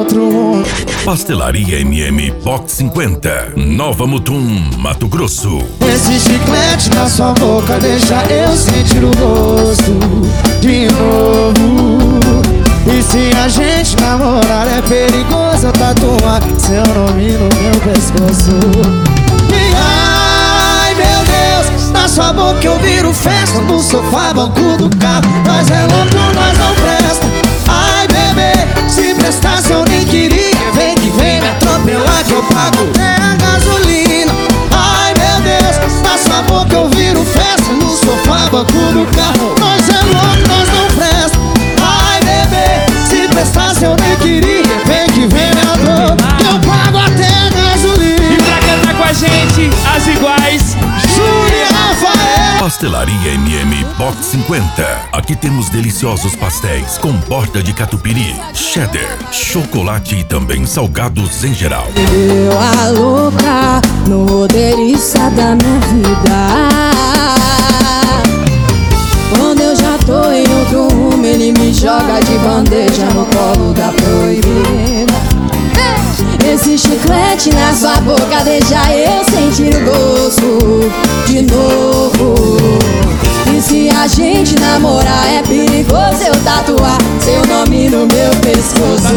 outro mundo. Pastelaria MM Box 50, Nova Mutum, Mato Grosso. Esse chiclete na sua boca deixa eu sentir o gosto de novo. E se a gente namorar é perigoso eu tatuar seu nome no meu pescoço. E ai meu Deus, na sua boca eu viro festa, no sofá, banco do carro. Nós é louco, nós não presta. Ai bebê, se prestasse eu nem queria. Vem que vem me atropelar que eu pago até a gasolina. Ai meu Deus, na sua boca eu viro festa, no sofá, banco do carro. Nós é louco, nós não presta. Ai bebê, se prestasse eu nem queria. Vem que vem me atropelar que eu pago até a gasolina. E pra cantar com a gente, as iguais, Júlia Rafael. Pastelaria MM Box 50. Aqui temos deliciosos pastéis com borda de catupiry, cheddar, chocolate e também salgados em geral. Eu a louca no delícia da minha vida. Quando eu já tô em outro rumo, ele me joga de bandeja no colo da proibida. Esse chiclete na sua boca deixa eu sentir o gosto de novo. E se a gente namorar é perigoso eu tatuar seu nome no meu pescoço.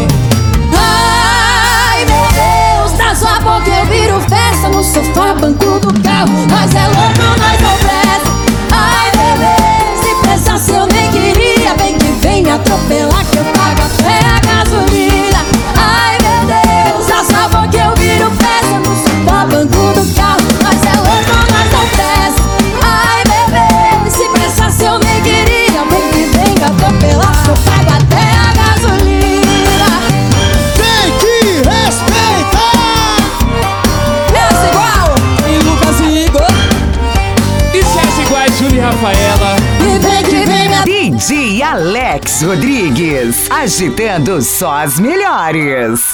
Ai meu Deus, na sua boca eu viro festa, no sofá, banco do carro. Nós é louco, nós não presta. Ai bebê, se prestasse eu nem queria. Vem que vem me atropelar que eu pago até a gasolina. Ai meu Deus, na sua boca eu viro festa, no sofá, banco do carro. Nós é louco, nós não presta. Ai bebê, se prestasse eu nem queria. Vem que vem me atropelar que eu pago até a gasolina. Tem que respeitar. Essa igual e Lucas e Igor. E se as iguais, Júlia e Rafaela. e vem que vem me DJ Alex Rodrigues, agitando só as melhores.